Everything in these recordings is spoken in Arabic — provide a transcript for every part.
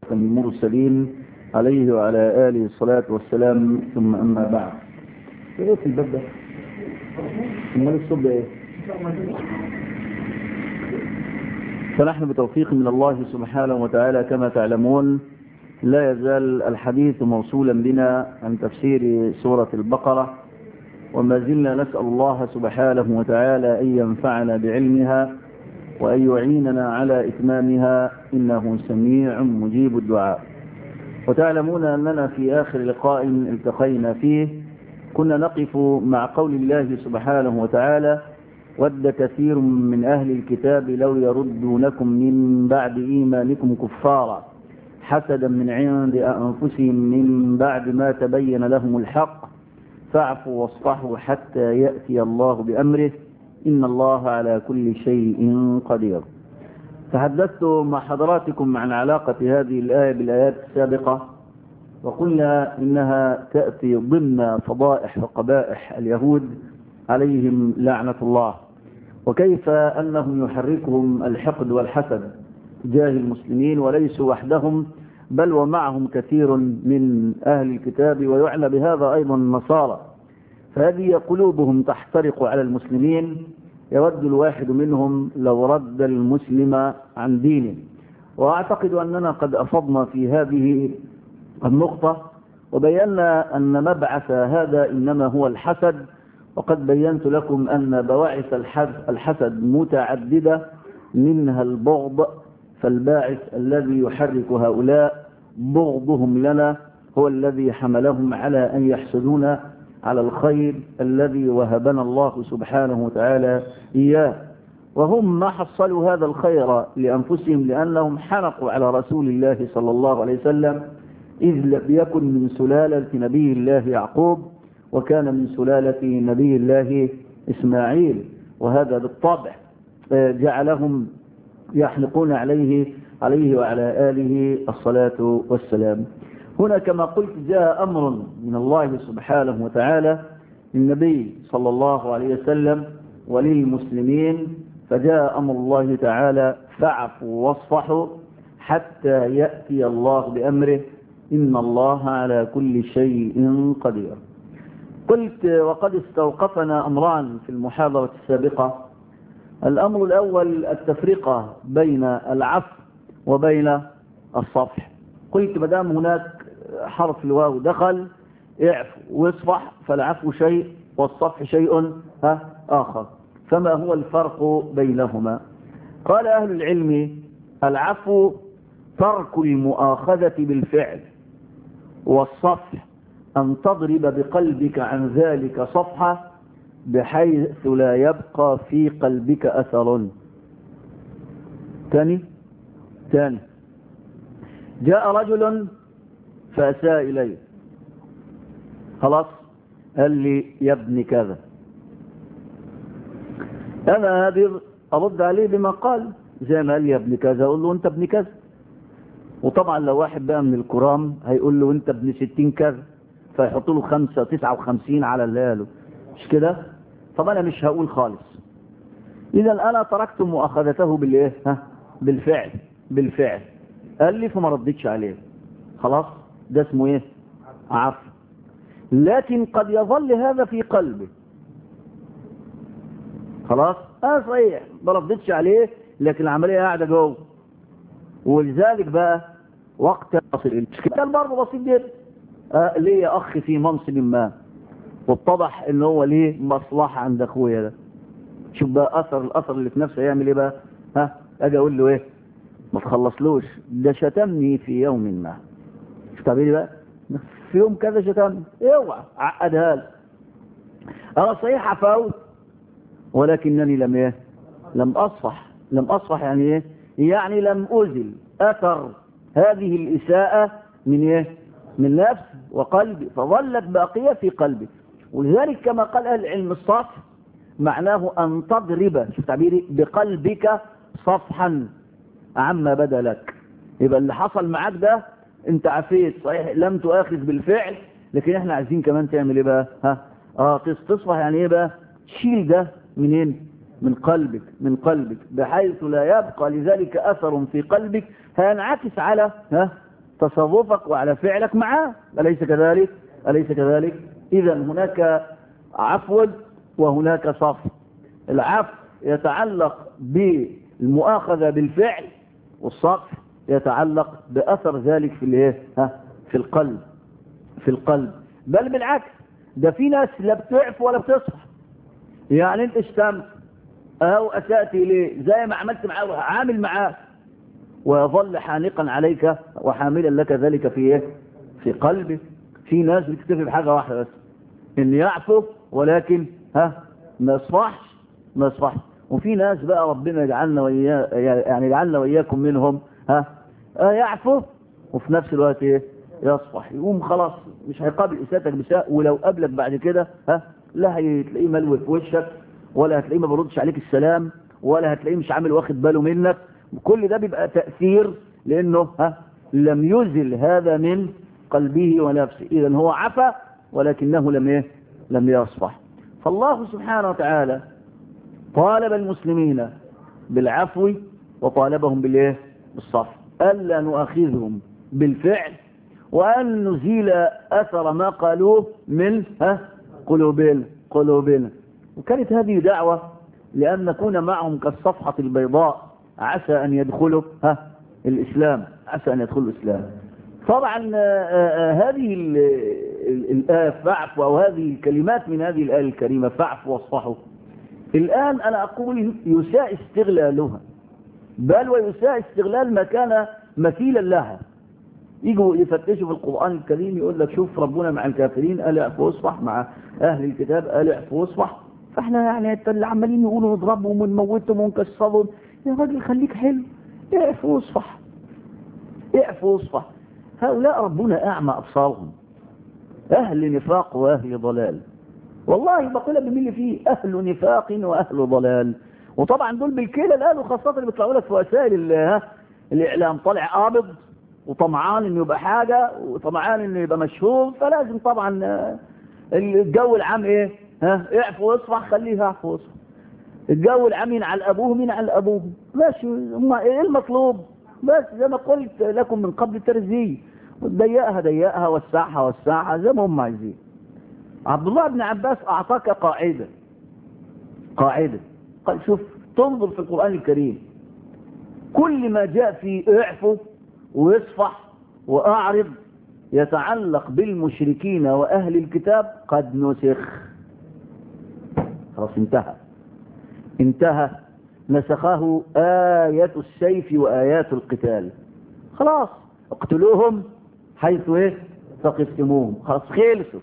المرسلين عليه وعلى آله الصلاة والسلام، ثم أما بعد. ايه في الباب ده؟ امال الصوت ده ايه؟ فنحن بتوفيق من الله سبحانه وتعالى كما تعلمون لا يزال الحديث موصولا بنا عن تفسير سورة البقرة، وما زلنا نسأل الله سبحانه وتعالى أن ينفعنا بعلمها وأن يعيننا على إتمامها، إنه سميع مجيب الدعاء. وتعلمون أننا في آخر لقاء التقينا فيه كنا نقف مع قول الله سبحانه وتعالى: ود كثير من أهل الكتاب لو يردونكم من بعد إيمانكم كفارا حسدا من عند أنفسهم من بعد ما تبين لهم الحق فاعفوا واصفحوا حتى يأتي الله بأمره إن الله على كل شيء قدير. تحدثت مع حضراتكم عن علاقة هذه الآية بالآيات السابقة، وقلنا إنها تأتي ضمن فضائح وقبائح اليهود عليهم لعنة الله، وكيف أنهم يحركهم الحقد والحسد تجاه المسلمين، وليسوا وحدهم بل ومعهم كثير من أهل الكتاب، ويعنى بهذا أيضا النصارى، فهذه قلوبهم تحترق على المسلمين. يود الواحد منهم لو رد المسلم عن دينه. وأعتقد أننا قد أفضنا في هذه النقطة وبينا أن مبعث هذا إنما هو الحسد، وقد بينت لكم أن بواعث الحسد متعددة، منها البغض، فالباعث الذي يحرك هؤلاء بغضهم لنا هو الذي حملهم على أن يحسدون على الخير الذي وهبنا الله سبحانه وتعالى إياه، وهم ما حصلوا هذا الخير لأنفسهم لأنهم حنقوا على رسول الله صلى الله عليه وسلم، إذ لم يكن من سلالة نبي الله يعقوب وكان من سلالة نبي الله إسماعيل، وهذا بالطبع جعلهم يحنقون عليه وعلى آله الصلاة والسلام. هنا كما قلت جاء أمر من الله سبحانه وتعالى للنبي صلى الله عليه وسلم وللمسلمين، فجاء أمر الله تعالى: فاعفوا واصفحوا حتى يأتي الله بأمره إن الله على كل شيء قدير. قلت وقد استوقفنا أمران في المحاضرة السابقة. الأمر الأول التفرقة بين العفو وبين الصفح. قلت مدام هناك حرف الواو دخل اعفو واصفح، فالعفو شيء والصفح شيء آخر، فما هو الفرق بينهما؟ قال أهل العلم: العفو ترك المؤاخذة بالفعل، والصفح أن تضرب بقلبك عن ذلك صفحة بحيث لا يبقى في قلبك أثر. تاني جاء رجل فأساء إليه، خلاص قال لي يا ابن كذا، أنا هذه أرد عليه بما قال، زي ما قال لي يا ابن كذا أقول له أنت ابن كذا. وطبعا لو واحد بقى من الكرام هيقول له أنت ابن 60 كذا، فيحط له 59 على اللي قاله، مش كده؟ طب أنا مش هقول خالص. إذا أنا تركت مؤاخذته بالإيه؟ بالفعل. قال لي فما ردتش عليه، خلاص ده اسمه إيه؟ عفو. لكن قد يظل هذا في قلبه، خلاص صحيح ما ردتش عليه لكن العملية قاعدة جوه، ولذلك بقى وقت تصل الاشكال برضه بسيط جدا. ليه أخ في منصب ما واتضح ان هو ليه مصلحة عند اخويا ده، شوف بقى الاثر اللي في نفسه يعمل ايه بقى؟ اجي اقول له ايه؟ ما تخلصلوش، ده شتمني في يوم ما، شوف تعبيري بقى في يوم كذا شتمني، اوعى عقدها له. انا صحيح عفوت ولكنني لم اصفح. يعني ايه؟ يعني لم ازل اثر هذه الاساءة من ايه؟ من نفس وقلبي، فظلت باقية في قلبي. ولذلك كما قال أهل العلم الصفح معناه أن تضرب، شوف تعبيري، بقلبك صفحا عما بدا لك. يبقى اللي حصل معاك ده انت عفيت صحيح، لم تؤاخذ بالفعل، لكن احنا عايزين كمان تعمل ايه بقى؟ تصفح. يعني ايه بقى؟ تشيل ده منين؟ من قلبك بحيث لا يبقى لذلك أثر في قلبك هينعكس تصرفك وعلى فعلك معاه، أليس كذلك؟ أليس كذلك؟ إذا هناك عفو وهناك صفح. العفو يتعلق بالمؤاخذة بالفعل، والصفح يتعلق بأثر ذلك في الايه؟ في القلب. في القلب. بل بالعكس، ده في ناس لا بتعفو ولا بتصفح. يعني انت اشتمت او اسأت اليه زي ما عملت معاه عامل معاه، ويظل حانقا عليك وحاملا لك ذلك في ايه؟ في قلبه. في ناس بتكتفي بحاجة واحدة بس، ان يعفو ولكن ما يصفحش. ما يصفحش. وفي ناس بقى ربنا يجعلنا يعني يجعلنا وإياكم منهم، يعفو وفي نفس الوقت ايه؟ يصفح. يقوم خلاص مش هيقابل إساءتك بساء، ولو قابلك بعد كده لا هتلاقيه ملوي في وشك، ولا هتلاقيه ما بيردش عليك السلام، ولا هتلاقيه مش عامل واخد باله منك. كل ده بيبقى تأثير لأنه لم يزل هذا من قلبه ونفسه. إذن هو عفا ولكنه لم يصفح. فالله سبحانه وتعالى طالب المسلمين بالعفو وطالبهم بالصفح، ألا نؤاخذهم بالفعل، وأن نزيل أثر ما قالوه من قلوبنا. وكانت هذه دعوة لأن نكون معهم كالصفحة البيضاء، عسى أن يدخلوا الإسلام، عسى أن يدخلوا الإسلام. طبعا هذه الآية فاعفوا، أو هذه الكلمات من هذه الآية الكريمة فاعفوا واصفحوا، الآن أنا أقول يساء استغلالها، بل ويساء استغلال ما كان مثيلا لها. يجوا يفتشوا في القرآن الكريم يقول لك شوف ربنا مع الكافرين قال اعفوا واصفح، مع أهل الكتاب قال اعفوا واصفح، فاحنا يعني اللي عمالين يقولوا نضربهم ونموتهم ونكسرهم. يا راجل خليك حلو، اعفوا واصفح، اعفوا واصفح. هؤلاء ربنا أعمى أبصارهم، أهل نفاق وأهل ضلال. والله بقولها بملي فيه أهل نفاق وأهل ضلال. وطبعا دول بالكيلة الآن، وخاصة اللي بيطلعوا لك في وسائل الإعلام، طالع قابض وطمعان إنه يبقى حاجة وطمعان إنه يبقى مشهور، فلازم طبعا الجو العام إيه؟ اعفوا واصفح، خليه اعفوا واصفح. الجو العام مين على أبوه مين على أبوه، ماشي. إيه المطلوب؟ بس زي ما قلت لكم من قبل الترزي، ضيقها وسعها زي ما هم عايزين. عبد الله بن عباس أعطاك قاعدة قال شوف، تنظر في القرآن الكريم كل ما جاء في اعفو واصفح وأعرض يتعلق بالمشركين وأهل الكتاب قد نسخ. خلاص انتهى، نسخه آية السيف وآيات القتال. خلاص اقتلوهم حيث ثقفتموهم. خلاص خلصوا.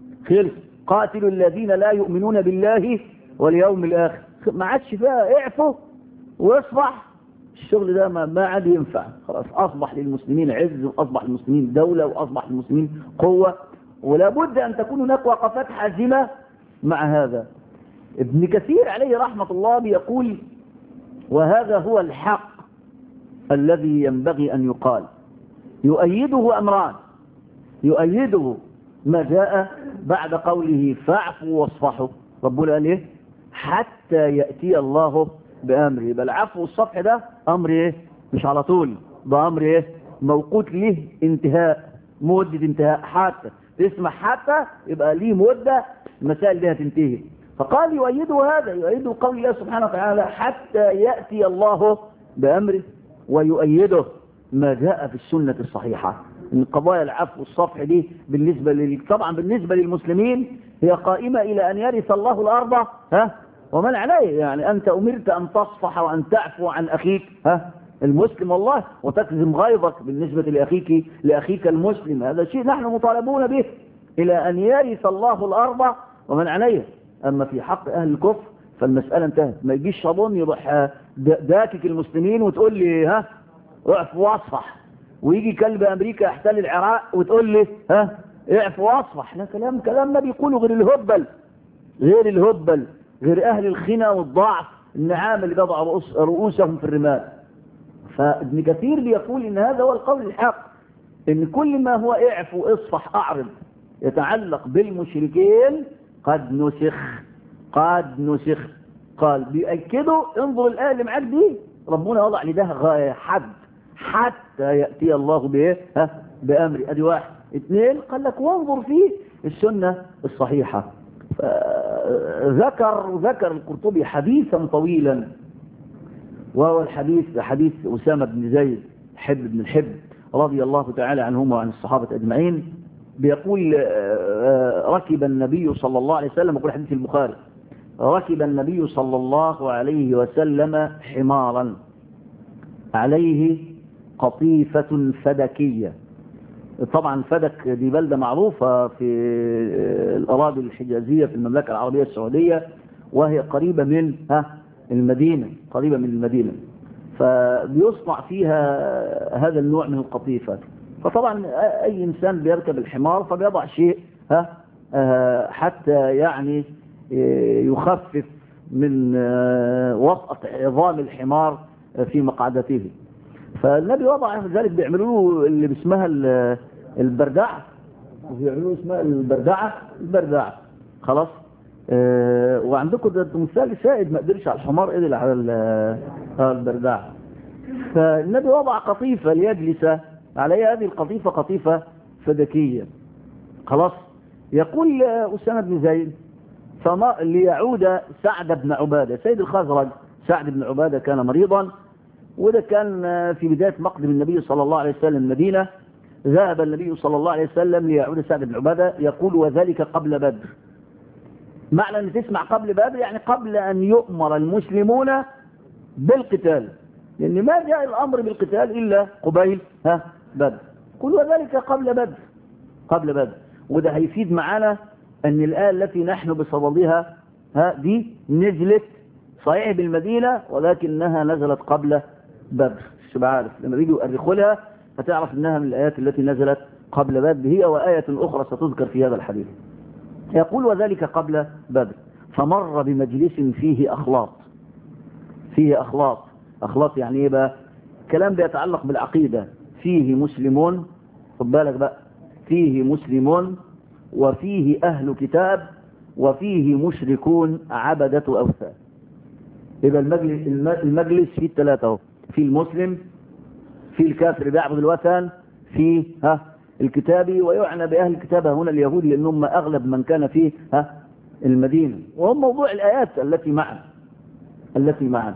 قاتلوا الذين لا يؤمنون بالله واليوم الآخر. ما عادش فيها اعفوا واصفح، الشغل ده ما عاد ينفع. خلاص أصبح للمسلمين عز، وأصبح للمسلمين دولة، وأصبح للمسلمين قوة، ولا بد أن تكون هناك وقفات حازمة مع هذا. ابن كثير عليه رحمة الله بيقول وهذا هو الحق الذي ينبغي أن يقال. يؤيده أمران، يؤيده ما جاء بعد قوله فاعفوا واصفحوا. ربنا قال ايه؟ حتى يأتي الله بأمره. بل العفو والصفح ده أمر مش على طول، ده أمر موقوت له انتهاء، مدة انتهاء. حتى تسمع حتى يبقى ليه مدة المسائل دي هتنتهي. فقال يؤيده هذا، يؤيده قول الله سبحانه وتعالى حتى يأتي الله بأمره، ويؤيده ما جاء في السنة الصحيحة من قضايا العفو والصفح دي. طبعا بالنسبة للمسلمين هي قائمة إلى أن يرث الله الأرض ومن عليه. يعني أنت أمرت أن تصفح وأن تعفو عن أخيك المسلم والله، وتكظم غيظك بالنسبة لأخيك المسلم. هذا شيء نحن مطالبون به إلى أن يرث الله الأرض ومن عليه. أما في حق أهل الكفر فالمسألة انتهت. ما يجيش شابون يروح داكك المسلمين وتقول لي اعفو واصفح، ويجي كلب أمريكا يحتل العراق وتقول لي اعفو واصفح. لا، كلام ما بيقولوا غير الهبل، غير أهل الخنا والضعف النعام اللي بضع رؤوسهم في الرمال. فابن كثير بيقول إن هذا هو القول الحق، إن كل ما هو اعفو اصفح أعرض يتعلق بالمشركين قد نسخ. قال بيأكدوا، انظر الآية اللي معاك دي، ربنا وضع لده حد حتى يأتي الله بإيه؟ بأمر. أدي واحد. اثنين، قال لك وانظر فيه السنة الصحيحة. ذكر القرطبي حديثا طويلا، وهو حديث أسامة بن زيد حب بن الحب رضي الله تعالى عنهما وعن الصحابة أجمعين. بيقول ركب النبي صلى الله عليه وسلم، يقول حديث البخاري، ركب النبي صلى الله عليه وسلم حمارا عليه قطيفة فدكية. طبعا فدك دي بلدة معروفة في الأراضي الحجازية في المملكة العربية السعودية، وهي قريبة من المدينة، فبيصنع فيها هذا النوع من القطيفة. فطبعا أي إنسان بيركب الحمار فبيضع شيء حتى يعني يخفف من وطأة عظام الحمار في مقعدته. فالنبي وضع ذلك، بيعملوا اللي باسمها البردعة، وبيعملوا اسمها البردعة خلاص. وعندكم ده مثال سائد، ما قدرش على الحمار قدر على البردعة. فالنبي وضع قطيفة ليجلس عليها. هذه القطيفة قطيفة فدكية خلاص. يقول أسامة بن زيد ليعود سعد بن عبادة سيد الخزرج. سعد بن عبادة كان مريضا، وده كان في بداية مقدم النبي صلى الله عليه وسلم المدينة. ذهب النبي صلى الله عليه وسلم ليعود سعد بن عبادة. يقول وذلك قبل بدر. معنى أن تسمع قبل بدر يعني قبل أن يؤمر المسلمون بالقتال، لأن ما جاء الأمر بالقتال إلا قبيل بدر. قل وذلك قبل بدر. وده هيفيد معنا أن الآية التي نحن بصددها دي نزلت صحيح بالمدينة، ولكنها نزلت قبل بدر. مش عارف لما بيجوا يؤرخوا لها فتعرف أنها من الآيات التي نزلت قبل بدر، هي وآية أخرى ستذكر في هذا الحديث. يقول وذلك قبل بدر. فمر بمجلس فيه أخلاط يعني إيه بقى؟ كلام بيتعلق بالعقيدة. فيه مسلمون، خد بالك بقى، فيه مسلمون وفيه أهل كتاب وفيه مشركون عبدة أوثان. يبقى المجلس فيه الثلاثة، في المسلم، في الكافر بيعبد الوثن، في الكتابي. ويعنى بأهل الكتاب هنا اليهود، لأنهم أغلب من كان في المدينة، وهم موضوع الآيات التي معنا.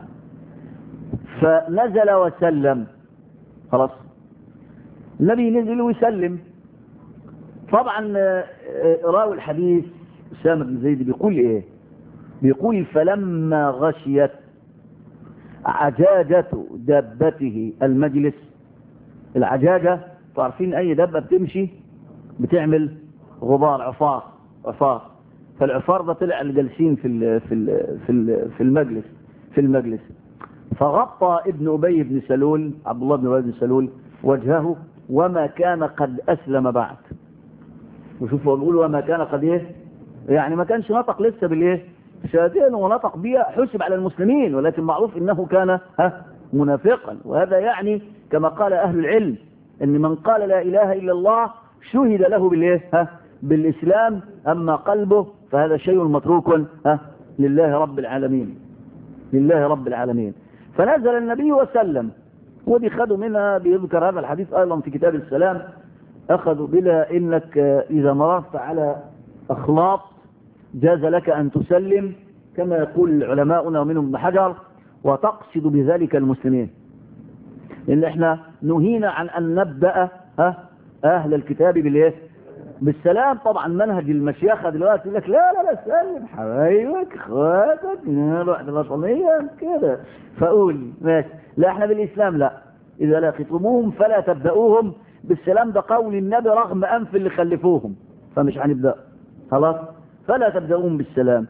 فنزل وسلم خلاص. النبي نزل ويسلم. طبعا راوي الحديث أسامة بن زيد بيقول ايه؟ بيقول فلما غشيت عجاجة دابته المجلس. العجاجة تعرفين اي دابة بتمشي بتعمل غبار، عفار. فالعفار ده طلع الجالسين في المجلس. فغطى ابن أبي بن سلول، عبد الله بن أبي بن سلول، وجهه وما كان قد أسلم بعد. وشوفوا بيقول وما كان قد ايه، يعني ما كانش نطق لسه بالايه شهادتين، ونطق بها حسب على المسلمين، ولكن معروف انه كان منافقا. وهذا يعني كما قال اهل العلم ان من قال لا اله الا الله شهد له بالايه بالاسلام، اما قلبه فهذا شيء متروك لله رب العالمين. فنزل النبي وسلم. ودي خدوا منها، بيذكر هذا الحديث ايضا في كتاب السلام، أخذوا بلا إنك إذا مررت على أخلاط جاز لك أن تسلم كما يقول علماؤنا ومنهم ابن حجر، وتقصد بذلك المسلمين. لأن احنا نهينا عن أن نبدأ أهل الكتاب بالسلام. طبعا منهج المشيخة دلوقتي يقول لك لا سلم حبايبك اخواتك نروح الوطنية كده فقول ماشي. لا احنا بالإسلام لا، إذا لقيتموهم فلا تبدأوهم بالسلام. ده قول النبي رغم أنف اللي خلفوهم، فمش هنبدأ خلاص. فلا تبدأوهم بالسلام.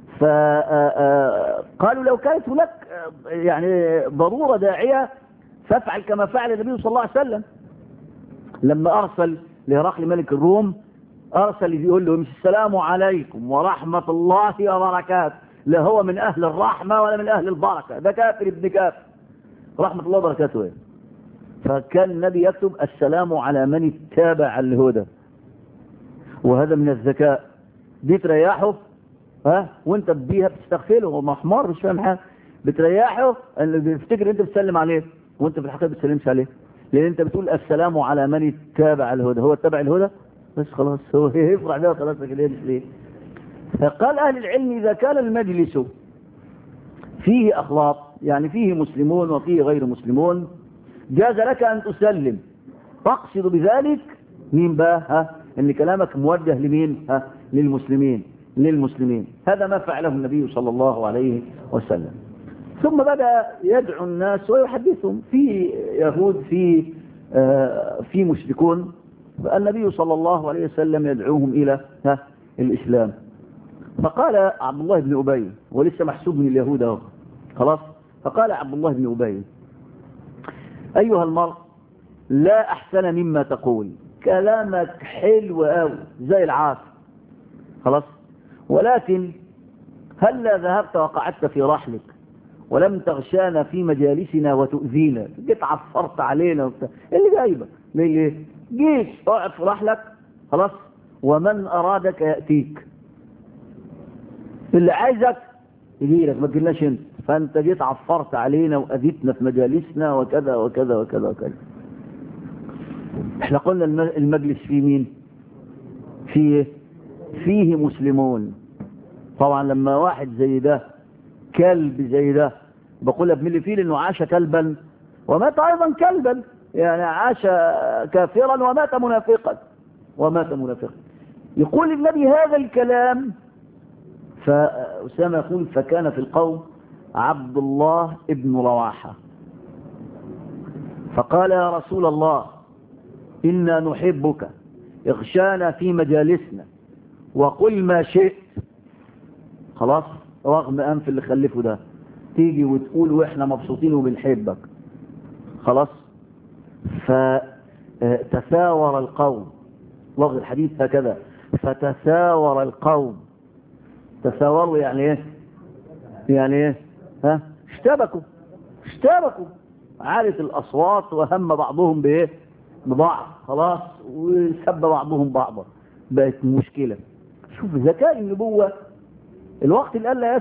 فقالوا لو كانت هناك يعني ضرورة داعية فافعل كما فعل النبي صلى الله عليه وسلم لما أرسل لهرقل ملك الروم، أرسل يقول له مش السلام عليكم ورحمة الله وبركاته، لا هو من أهل الرحمة ولا من أهل البركة، ده كافر ابن كافر، رحمة الله وبركاته ايه. فكان النبي يكتب السلام على من اتبع الهدى، وهذا من الذكاء. دي تريحه وانت بيها بتستغفله، هو محمر مش فاهم حاجه، بتريحه اللي بيفتكر انت بتسلم عليه. وانت في الحقيقة بتسلمش عليه، لان انت بتقول السلام على من اتبع الهدى. هو اتبع الهدى بس خلاص، هو يفرح بها خلاص كده ليه؟ فقال اهل العلم اذا كان المجلس فيه اخلاق، يعني فيه مسلمون وفيه غير مسلمون، جاز لك ان تسلم. تقصد بذلك مين بقى؟ ان كلامك موجه لمين؟ للمسلمين. هذا ما فعله النبي صلى الله عليه وسلم. ثم بدأ يدعو الناس ويحدثهم، في يهود في مشركون، فالنبي صلى الله عليه وسلم يدعوهم إلى الإسلام. فقال عبد الله بن أبي، ولسه محسوب من اليهود اهو خلاص، فقال عبد الله بن أبي: أيها المرء، لا أحسن مما تقول، كلامك حلو قوي زي العاصف خلاص، ولكن هلا ذهبت وقعدت في رحلك ولم تغشانا في مجالسنا وتؤذينا، جيت عفرت علينا وبتاع. اللي جايبك ليه؟ جيت اقعد في رحلك خلاص، ومن أرادك يأتيك، اللي عايزك يجي لك، ما تجيلناش انت. فانت جيت عفرت علينا وأذيتنا في مجالسنا وكذا وكذا وكذا وكذا. احنا قلنا المجلس فيه مين؟ فيه مسلمون. طبعا لما واحد زي ده، كلب زي ده، بقول ابن اللي فيه لانه عاش كلبا ومات ايضا كلبا، يعني عاش كافرا ومات منافقا. يقول النبي هذا الكلام، فأسامة يقول: فكان في القوم عبد الله ابن رواحة، فقال: يا رسول الله، إنا نحبك، اغشانا في مجالسنا وقل ما شئت. خلاص، رغم أنف اللي خلفه ده، تيجي وتقول وإحنا مبسوطين وبنحبك. خلاص، فتثاور القوم، لفظ الحديث هكذا: فتثاور القوم. تثاوروا يعني ايه؟ اشتبكوا، عالت الأصوات وهم بعضهم ببعض خلاص، وسب بعضهم بعضا، بقت مشكلة. شوف ذكاء النبوة. الوقت الآن لا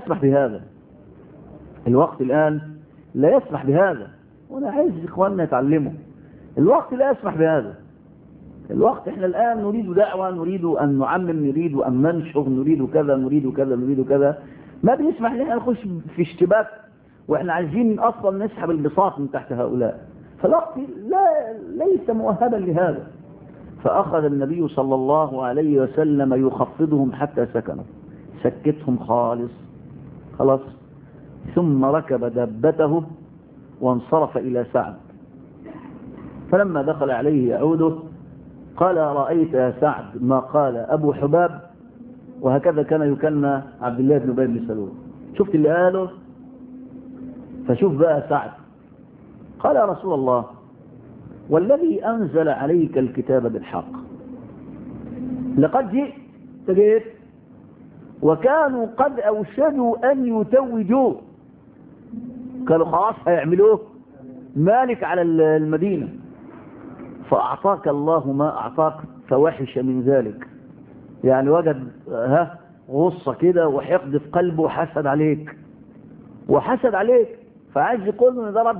يسمح بهذا، وانا عايز اخواننا يتعلموا. الوقت لا يسمح بهذا. الوقت احنا الآن نريد دعوة، نريد أن نعمم، نريد أن ننشر، نريد كذا. ما بنسمح ان احنا نخش في اشتباك، واحنا عايزين اصلا نسحب البساط من تحت هؤلاء. فالوقت ليس مؤهبا لهذا. فأخذ النبي صلى الله عليه وسلم يخفضهم حتى سكنوا، سكتهم خلاص. ثم ركب دابته وانصرف إلى سعد. فلما دخل عليه يعوده قال: رأيت يا سعد ما قال أبو حباب؟ وهكذا كان يكنى عبد الله بن أبي بن سلول. شفت اللي قاله؟ فشوف بقى سعد. قال: يا رسول الله، والذي أنزل عليك الكتاب بالحق، لقد جئت وكانوا قد أوشدوا أن يتوجوه، قالوا خلاص هيعملوه مالك على المدينة، فأعطاك الله ما أعطاك فوحش من ذلك. يعني وجد غصة كده وحقد في قلبه وحسد عليك، فعايز يقول ان ده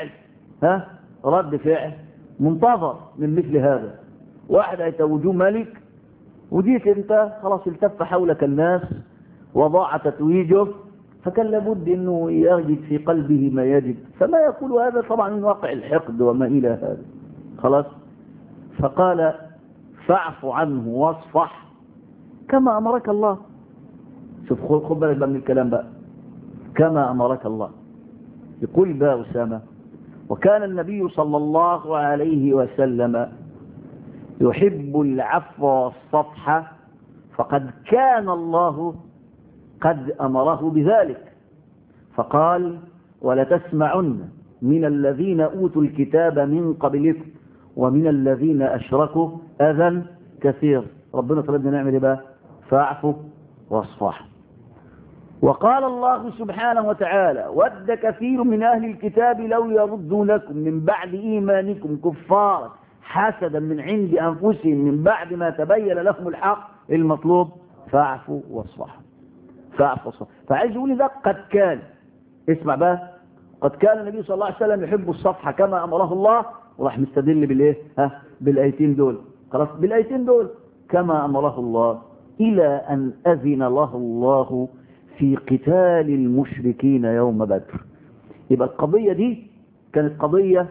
رد فعل منتظر من مثل هذا. واحد هيتوجوه ملك، وديك انت خلاص التف حولك الناس وضاع تتويجه، فكان لابد انه يجد في قلبه ما يجد، فما يقول هذا طبعا من واقع الحقد وما الى هذا. خلاص، فقال: فاعف عنه واصفح كما امرك الله. شوف، خد بالك بقى من الكلام بقى، كما امرك الله. يقول بقى أسامة: وكان النبي صلى الله عليه وسلم يحب العفو والصفح، فقد كان الله قد أمره بذلك، فقال: ولتسمعن من الذين أوتوا الكتاب من قبلكم ومن الذين أشركوا أذى كثير. ربنا طلبنا نعمل بقى: فاعفوا واصفحوا. وقال الله سبحانه وتعالى: ود كثير من أهل الكتاب لو يردونكم من بعد إيمانكم كفارا حسدا من عند أنفسهم من بعد ما تبين لهم الحق. المطلوب فاعفوا واصفحوا. فعايز يقول ده قد كان. اسمع بقى، قد كان النبي صلى الله عليه وسلم يحب الصفحة كما أمره الله، وراح مستدل بالإيه؟ بالآيتين دول. خلاص، بالآيتين دول كما أمره الله، إلى أن أذن له الله في قتال المشركين يوم بدر. يبقى القضية دي كانت قضية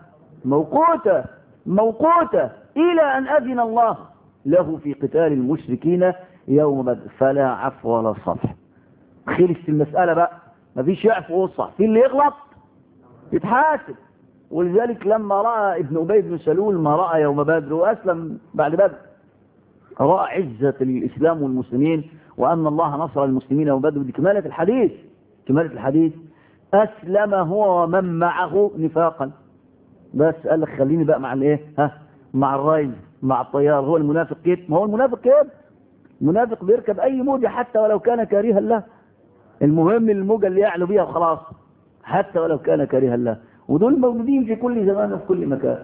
موقوتة إلى أن أذن الله له في قتال المشركين يوم بدر، فلا عفو ولا صفح. خلصت المسألة بقى، مفيش يعفو وصح، في اللي يغلط يتحاسب. ولذلك لما رأى ابن أبي بن سلول ما رأى يوم بدر وأسلم بعد بدر، رأى عزة الإسلام والمسلمين وأن الله نصر المسلمين يوم بدر، دي كمالة الحديث. أسلم هو ومن معه نفاقا، بس قال لك خليني بقى مع الايه، مع الريل مع الطيار. هو المنافق كده، ما هو المنافق كده، المنافق بيركب أي موجة حتى ولو كان كارها له، المهم الموجة اللي يعلو بيها وخلاص حتى ولو كان كارها له. ودول موجودين في كل زمان وفي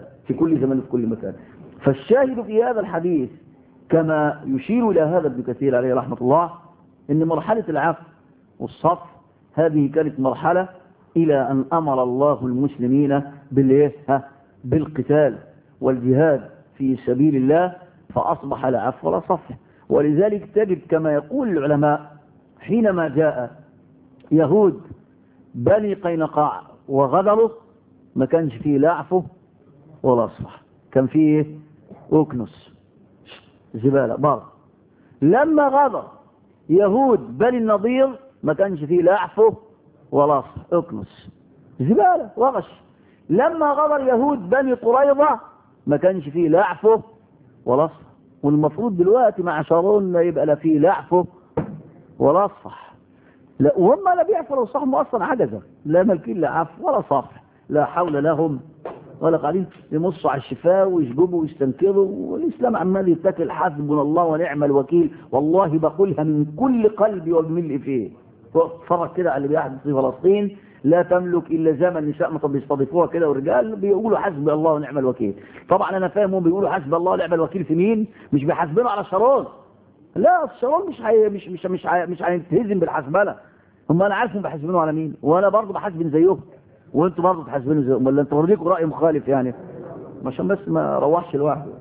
كل مكان، فالشاهد في هذا الحديث كما يشير إلى هذا ابن كثير عليه رحمة الله، إن مرحلة العفو والصف هذه كانت مرحلة إلى أن أمر الله المسلمين بالقتال والجهاد في سبيل الله، فأصبح لا عفو ولا صفح. ولذلك تجد كما يقول العلماء، حينما جاء يهود بني قينقاع وغدروا ما كانش فيه لا عفو ولا صفح، كان فيه أكنس زبالة بار. لما غدر يهود بني النضير ما كانش فيه لا عفو ولا صفح، أكنس زبالة وغش. لما غدر يهود بني قريظة ما كانش فيه لا عفو ولا صفح. والمفروض دلوقتي مع شارون يبقى لا فيه لا عفو ولا صفح. لا، وهم لا بيعفوا ولا صفحوا اصلا عجزة، لا ملكين لا عفو ولا صفح، لا حول لهم ولا قاعدين يمصوا على الشفاه ويشجبوا ويستنكروا، والاسلام عمال يتكل حسبنا الله ونعم الوكيل. والله بقولها من كل قلبي وبملء فيه. اتفرج كده على اللي بيحدث في فلسطين، لا تملك الا زمن النساء ما بيستضيفوها كده، والرجال بيقولوا حسبي الله ونعم الوكيل. طبعا انا فاهم هم بيقولوا حسبي الله ونعم الوكيل في مين، مش بيحاسبينه على شارون. لا، شارون مش هيتهزم بالحسبله. هم انا عارفهم بيحاسبينه على مين، وانا برضه بحاسبين زيهم، وانتوا برضه تحاسبينه زيهم، ولا انتوا واخدينكم راي مخالف يعني عشان بس ما روحش لوحده.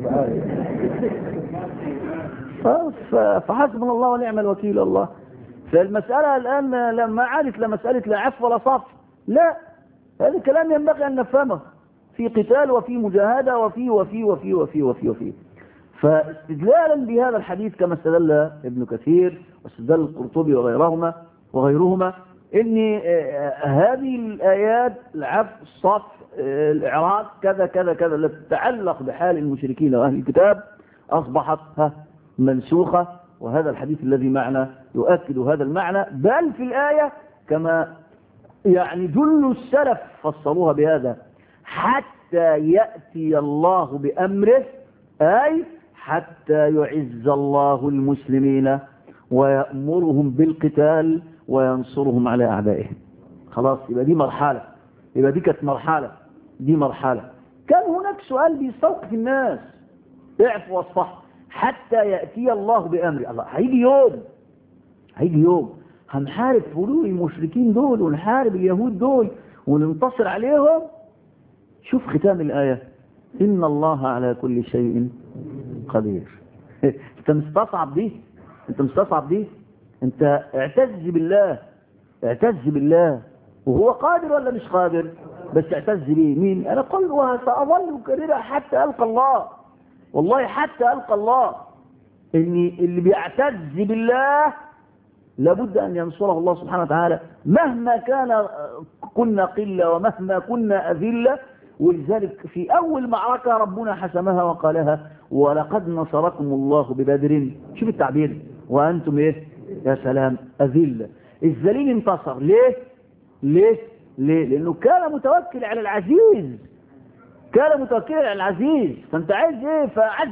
فحسبنا الله ونعم الوكيل الله. فالمسألة الآن لما عادت لمسألة لا عفو ولا صف، لا، هذا الكلام ينبغي أن نفهمه في قتال وفي مجاهدة وفي وفي وفي وفي وفي وفي. فاستدلالا بهذا الحديث كما استدل ابن كثير واستدل القرطبي وغيرهما ان هذه الآيات العفو الصف الإعراض كذا كذا كذا التي تتعلق بحال المشركين وأهل الكتاب أصبحت منسوخة. وهذا الحديث الذي معنا يؤكد هذا المعنى، بل في الآية كما يعني جل السلف فصلوها بهذا، حتى يأتي الله بأمره، أي حتى يعز الله المسلمين ويأمرهم بالقتال وينصرهم على أعدائهم. خلاص، يبقى دي مرحلة، يبقى دي كانت مرحلة. كان هناك سؤال بيستوقف الناس، اعفوا واصفحوا حتى يأتي الله بأمره. الله، هيجي يوم هنحارب فلول المشركين دول ونحارب اليهود دول وننتصر عليهم. شوف ختام الآية، إن الله على كل شيء قدير. انت مستصعب دي، انت اعتز بالله وهو قادر ولا مش قادر، بس اعتز بيه. مين؟ انا قل وسأظل كريرا حتى ألقى الله، والله حتى ألقى الله. ان اللي بيعتز بالله لابد أن ينصره الله سبحانه وتعالى مهما كنا قلة ومهما كنا أذلة. ولذلك في أول معركة ربنا حسمها وقالها ولقد نصركم الله ببدر. شوف التعبير، وأنتم يا سلام أذلة. الذليل انتصر. ليه؟ لأنه كان متوكل على العزيز، فأنت عايز إيه؟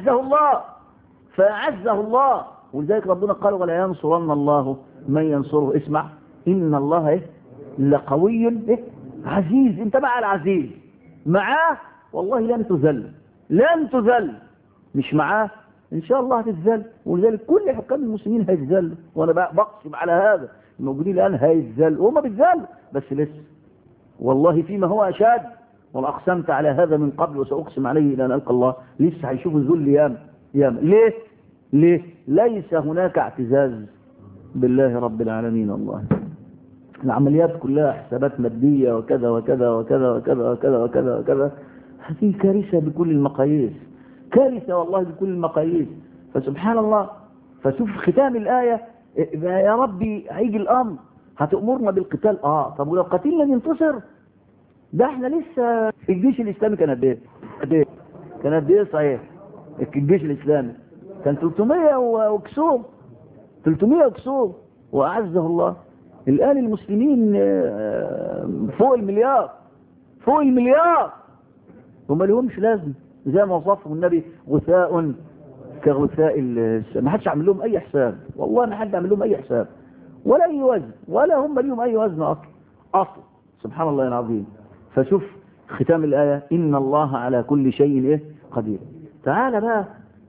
فأعزه الله. ولذلك ربنا قال ولا ينصرن الله من ينصره. اسمع، إن الله لقوي عزيز. انت مع العزيز، معاه والله لن تذل. مش معاه ان شاء الله هتتذل. ولذلك كل حكام المسلمين هيتذلوا، وانا بقسم على هذا، الموجودين الان هيتذلوا، وهم بيتذلوا بس لسه، والله فيما هو أشاد، وأقسمت على هذا من قبل وسأقسم عليه إلى أن ألقى الله. لسه هيشوف الذل ياما. ليه؟ ليس هناك اعتزاز بالله رب العالمين. والله العمليات كلها حسابات مادية وكذا وكذا وكذا وكذا وكذا وكذا وكذا. هذه كارثة بكل المقاييس، كارثة والله بكل المقاييس. فسبحان الله. فشوف ختام الآية، يا ربي هيجي الأمر هتأمرنا بالقتال. طب ولو قتلنا ننتصر؟ ده احنا لسه في الجيش الإسلامي كان قد ايه؟ كان قد ايه صحيح؟ الجيش الإسلامي كان 300 وكسور، 300 وكسور، وأعزه الله. الآن المسلمين فوق المليار، فوق المليار، وما لهمش لازم. زي ما وصفهم النبي غثاء كغثاء ما حدش عمل لهم أي حساب، والله ما حد عمل لهم أي حساب ولا أي وزن، ولا هم لهم أي وزن أصلا. سبحان الله العظيم. فشوف ختام الآية، إن الله على كل شيء قدير. تعال بقى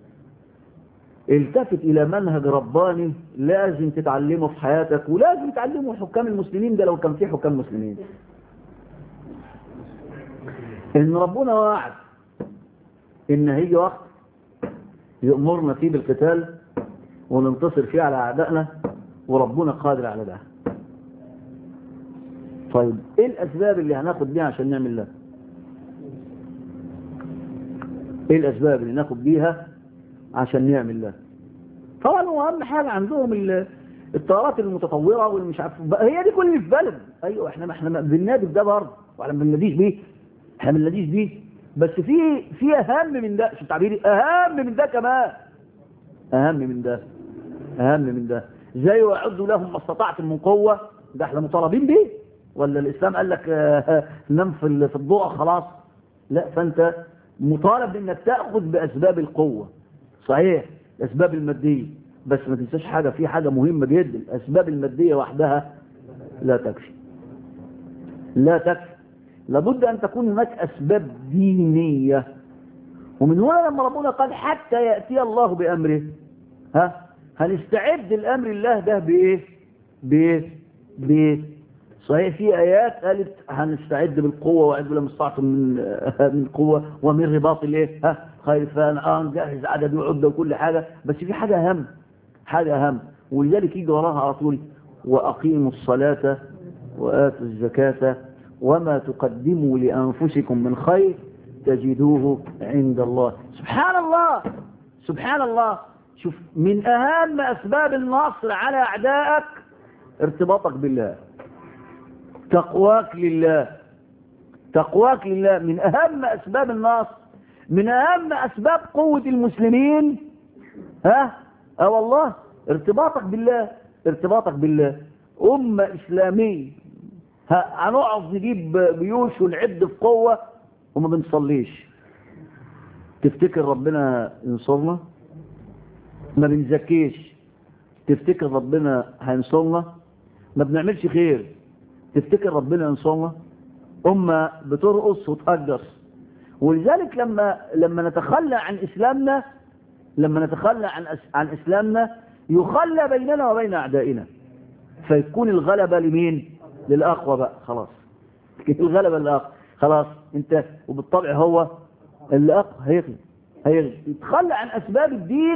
التفت إلى منهج رباني لازم تتعلمه في حياتك، ولازم تعلمه حكام المسلمين. ده لو كان في حكام مسلمين، إن ربنا وعد إن هيجي وقت يأمرنا فيه بالقتال وننتصر فيه على أعدائنا، وربنا قادر على ده. طيب إيه الأسباب اللي هناخد بيها عشان نعمل ده؟ إيه الأسباب اللي ناخد بيها عشان نعمل ده؟ طبعا هو أهم حاجة عندهم الطيارات المتطورة والمش عارف، هي دي كل اللي في بلد. أيوة احنا بننادي بده برضه، واحنا ما بنناديش بيه، احنا ما بنناديش بيه، بس في أهم من ده. شو تعبيري؟ أهم من ده كمان، أهم من ده. زي وأعدوا لهم ما استطعتم من قوة، ده احنا مطالبين بيه، ولا الإسلام قال لك نم في الضوء خلاص؟ لا، فأنت مطالب إنك تأخذ بأسباب القوة، صحيح، الأسباب المادية، بس ما تنساش حاجة، في حاجة مهمة جدا، الأسباب المادية وحدها لا تكفي، لابد أن تكون هناك أسباب دينية. ومن هنا لما ربنا قال حتى يأتي الله بأمره، هنستعد لأمر الله ده بإيه؟ صحيح في آيات قالت هنستعد بالقوة، وأعدوا لهم ما استطعتم من قوة ومن رباط خير، نجهز عدد وعدة وكل حاجة، بس في حاجة أهم، ولذلك يجي وراها على طول وأقيموا الصلاة وآتوا الزكاة وما تقدموا لأنفسكم من خير تجدوه عند الله. سبحان الله. شوف، من أهم أسباب النصر على أعدائك ارتباطك بالله، تقواك لله، من أهم أسباب النصر، من أهم أسباب قوة المسلمين. والله ارتباطك بالله. أمة إسلامية هنقعد نجيب جيوش ونعد في قوة وما بنصليش، تفتكر ربنا ينصرنا؟ ما بنزكيش، تفتكر ربنا هينصرنا؟ ما بنعملش خير، تفتكر ربنا ينصرنا؟ أمة بترقص وتأجر. ولذلك لما نتخلى عن إسلامنا، عن إسلامنا يخلى بيننا وبين أعدائنا، فيكون الغلبة لمين؟ للأقوى بقى، خلاص الغلبة للأقوى، خلاص انت وبالطبع هو اللي أقوى هيغلب. تخلى عن أسباب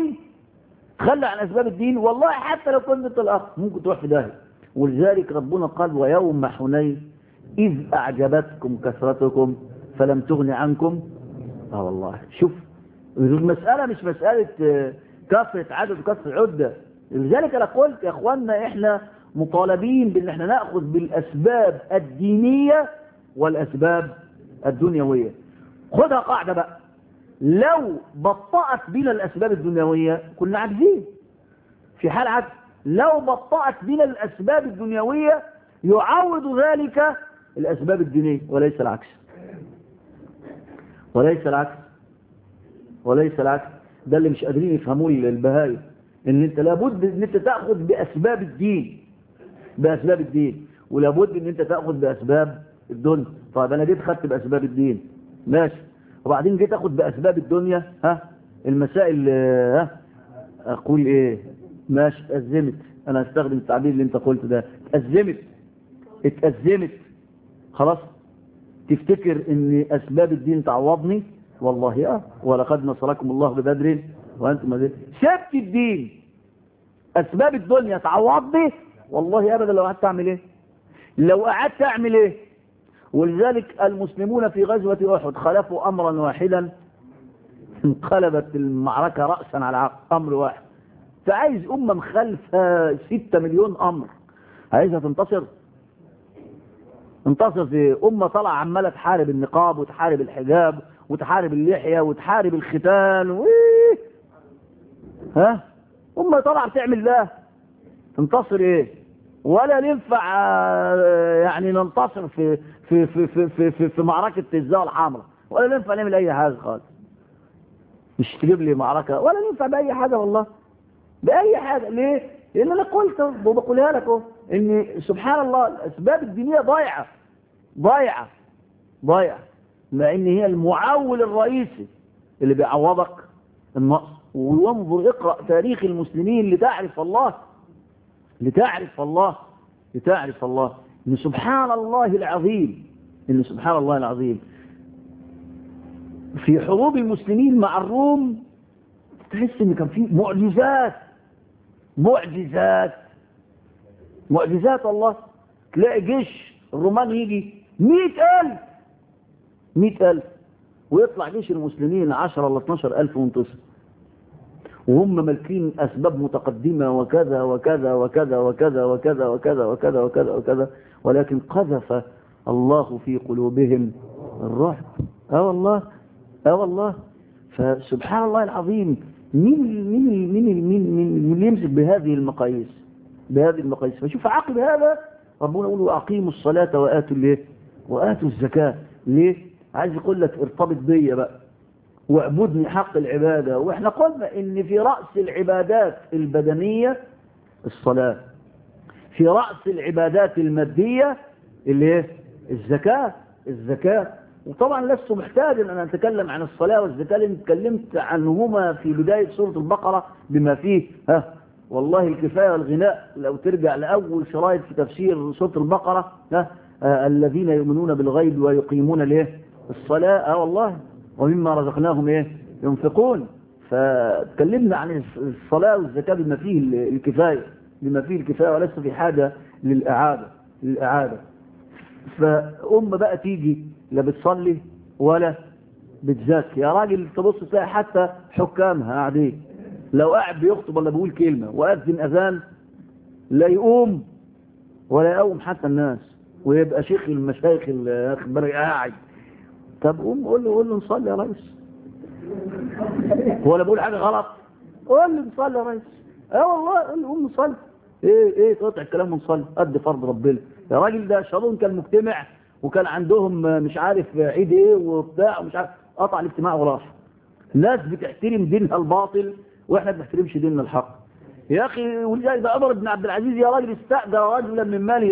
الدين، والله حتى لو كنت انت الأقوى ممكن تروح في داهية. ولذلك ربنا قال ويوم حنين إذ أعجبتكم كثرتكم فلم تغن عنكم. والله شوف، المسألة مش مسألة كثرة عدد وكثرة عدة. لذلك أنا قلت يا أخواننا إحنا مطالبين بأن احنا نأخذ بالأسباب الدينية والأسباب الدنيوية. خدها قاعدة بقى، لو بطأت بنا الأسباب الدنيوية كنا عاجزين، في حال عكس لو بطأت بنا الأسباب الدنيوية يعوض ذلك الأسباب الدينية، وليس العكس. ده اللي مش قادرين يفهموه البهائم، ان انت لابد ان انت تأخذ بأسباب الدين، ولابد ان انت تأخذ بأسباب الدنيا. طيب انا جيت خدت بأسباب الدين ماشي، وبعدين جيت اخذ بأسباب الدنيا، المسائل اقول ايه؟ ماشي، اتأزمت. انا هستخدم التعبير اللي انت قلته ده، اتأزمت خلاص، تفتكر ان اسباب الدين تعوضني؟ والله ولقد نصركم الله ببدر وانتم مذل. سبت الدين اسباب الدنيا تعوضني؟ والله ابدا. لو قعدت اعمل ايه؟ لو قعدت اعمل ايه؟ ولذلك المسلمون في غزوة احد خلفوا امرا واحدا انقلبت المعركة رأسا على عقب. امر واحد. فعايز امة مخالفة 6 مليون امر عايزها تنتصر في امة طالعة عمالة تحارب النقاب وتحارب الحجاب وتحارب اللحية وتحارب الختان امة طالعة بتعمل ده تنتصر ايه؟ ولا ينفع يعني ننتصر في في في في في في, في معركة الزاوية الحمراء، ولا ينفع نعمل اي حاجة خالص. مش تجيب لي معركة ولا ينفع بأي حاجة والله، بأي حاجة. ليه؟ لأن أنا قلت وبقولها لك اهو إن سبحان الله الأسباب الدينية ضايعة مع إن هي المعول الرئيسي اللي بيعوضك النقص. وانظر اقرأ تاريخ المسلمين لتعرف الله إن سبحان الله العظيم في حروب المسلمين مع الروم تحس إن كان في معجزات الله. تلاقي جيش الرومان يجي 100,000 ويطلع جيش المسلمين 10 ولا 12,000 وانتصر، وهم مالكين أسباب متقدمة وكذا وكذا وكذا وكذا وكذا وكذا وكذا وكذا وكذا، ولكن قذف الله في قلوبهم الرعب. والله فسبحان الله العظيم. مين اللي يمسك بهذه المقاييس؟ فشوف عقب هذا ربنا يقول وأقيموا الصلاة وآتوا الزكاة. ليه؟ عايز يقول لك ارتبط بيا بقى واعبدني حق العبادة. واحنا قلنا ان في رأس العبادات البدنية الصلاة، في رأس العبادات المادية الزكاة. وطبعا لست محتاج ان اتكلم عن الصلاة والزكاة لان اتكلمت عنهما في بداية سورة البقرة بما فيه والله الكفاية والغناء. لو ترجع لأول شرايط في تفسير سورة البقرة الذين يؤمنون بالغيب ويقيمون الصلاة والله ومما رزقناهم ينفقون. فتكلمنا عن الصلاة والزكاة بما فيه الكفاية وليس في حاجة للإعادة. بقى تيجي لا بتصلي ولا بتزكي. يا راجل تبص تلاقي حتى حكامها قاعدين لو قاعد بيخطب ولا بيقول كلمة وأذن أذان لا يقوم ولا يقوم حتى الناس، ويبقى شيخ المشايخ الأخبار قاعد. طب قوم قول له نصلي يا ريس، ولا بقول حاجة غلط؟ قول له نصلي يا ريس. والله قول له قوم نصلي. ايه تقطع الكلام ونصلي قد فرض ربنا يا راجل. ده شالون كان مجتمع وكان عندهم مش عارف عيد ايه وبتاع ومش عارف، قطع الاجتماع وراح. الناس بتحترم دينها الباطل واحنا ما بنحترمش ديننا الحق يا اخي. ولذلك ده عمر بن عبد العزيز يا راجل استأجر رجلا من ماله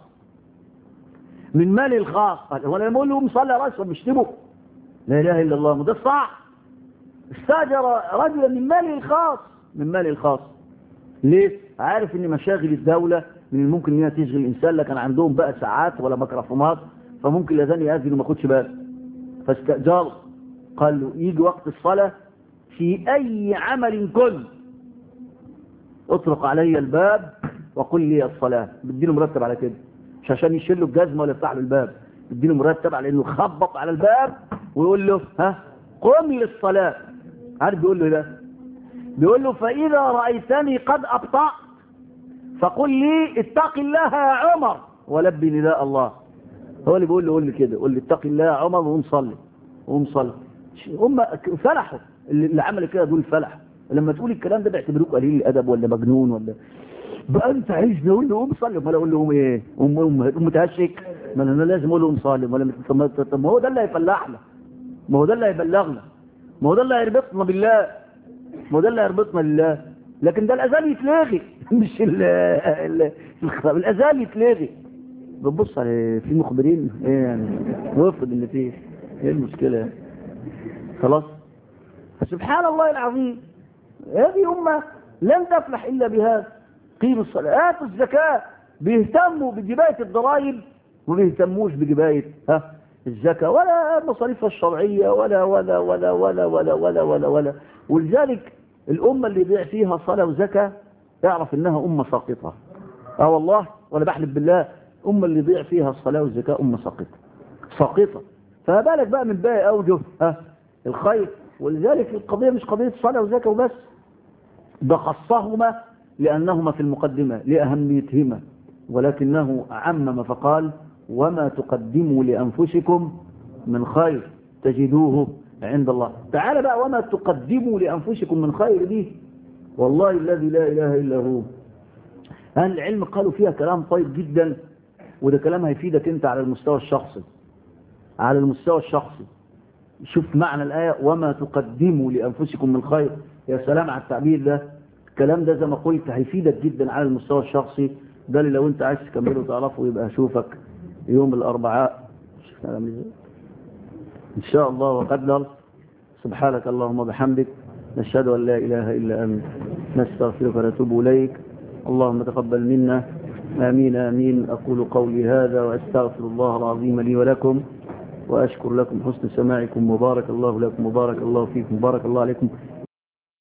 الخاص. هو لما يقول له مصلي يا رجل بيشتمه؟ لا اله الا الله. ده صح. استأجر رجلا من ماله الخاص. ليه؟ عارف ان مشاغل الدولة من الممكن انها تشغل الانسان، لكن عندهم بقى ساعات ولا ميكروفونات فممكن الاذان يأذن وما ياخدش باله. فاستأجر قال له يجي وقت الصلاة في اي عمل كن اطرق علي الباب وقل لي الصلاة. بديله مرتب على كده، مش عشان يشيل له الجزمة ولا يفتح له الباب. بديله مرتب على انه يخبط على الباب ويقول له قم للصلاة. عارف بيقول له ده؟ بيقول له فإذا رأيتني قد أبطأت فقل لي اتق الله يا عمر ولبي نداء الله. هو اللي بيقول له قول لي كده، قول لي اتق الله يا عمر وقوم صلي. هم فلحوا اللي عمل كده دول فلحوا. لما تقول الكلام ده بيعتبروك قليل الادب ولا مجنون ولا بقى انت عايزني اقول له قوم صلي. امال اقول له قوم ايه؟ قوم متهشك؟ ما انا لازم اقول له قوم صلي ولا طب ما هو ده اللي هيفلحنا، ما هو ده اللي هيبلغنا، ما هو ده اللي هيربطنا بالله، ما هو ده اللي هيربطنا لله. لكن ده الاذان يتلغي مش الاذان يتلغي. بتبص على في مخبرين ايه يعني وافد اللي فيه ايه المشكله خلاص. فسبحان الله العظيم هذه امه لن تفلح الا بهذا. قيموا الصلاه آتوا الزكاه. بيهتموا بجبايه الضرائب وما بيهتموش بجبايه الزكاة ولا مصاريفها الشرعية ولا ولا ولا ولا ولا ولا ولا ولا. ولذلك الأمة اللي يضيع فيها صلاة وزكاة اعرف إنها أمة ساقطة. والله ولا بحلف بالله، أمة اللي يضيع فيها الصلاة والزكاة أمة ساقطة ساقطة. فبالك بقى من باقي أوجه الخير. ولذلك القضية مش قضية صلاة وزكاة وبس، ده خصهما لأنهما في المقدمة لأهميتهما، ولكنه عمم فقال وما تقدموا لأنفسكم من خير تجدوه عند الله. تعال بقى، وما تقدموا لأنفسكم من خير دي والله الذي لا إله إلا هو. أهل العلم قالوا فيها كلام طيب جدا، وده كلام هيفيدك أنت على المستوى الشخصي. على المستوى الشخصي شوف معنى الآية وما تقدموا لأنفسكم من خير. يا سلام على التعبير ده. الكلام ده زي ما قلت هيفيدك جدا على المستوى الشخصي. ده اللي لو انت عايز تكمله وتعرفه يبقى اشوفك يوم الأربعاء إن شاء الله وقدر. سبحانك اللهم وبحمدك، نشهد أن لا إله إلا أنت، نستغفرك ونتوب إليك. اللهم تقبل منا، آمين آمين. أقول قولي هذا وأستغفر الله العظيم لي ولكم، وأشكر لكم حسن سماعكم. مبارك الله لكم، مبارك الله فيكم، مبارك الله عليكم.